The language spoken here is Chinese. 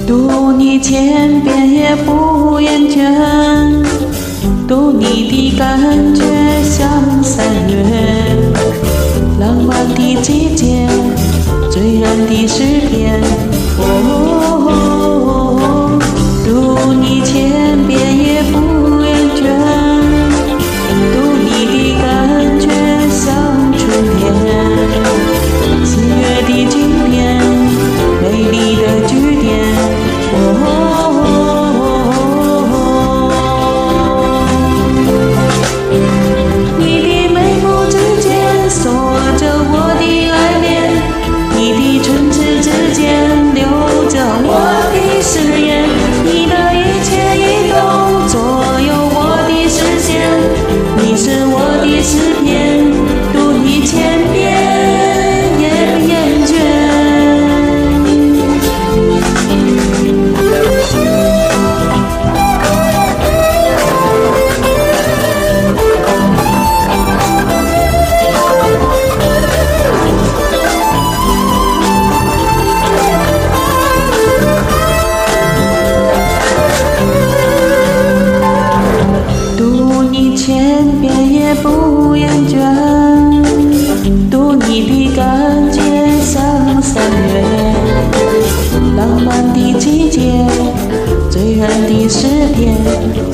读你千遍也不厌倦，读你的感觉像三月，浪漫的季节，醉人的诗篇。哦，读你千遍也不厌倦，读你的感觉像春天，喜悦的经典，美丽的句点。你的眉目之间锁着我的爱恋，你的唇齿之间留着我的誓言，你的一切一动左右我的视线，你是我的诗篇，读你千遍也不厌倦。千遍也不厌倦，读你的感觉像三月，浪漫的季节，醉人的诗篇。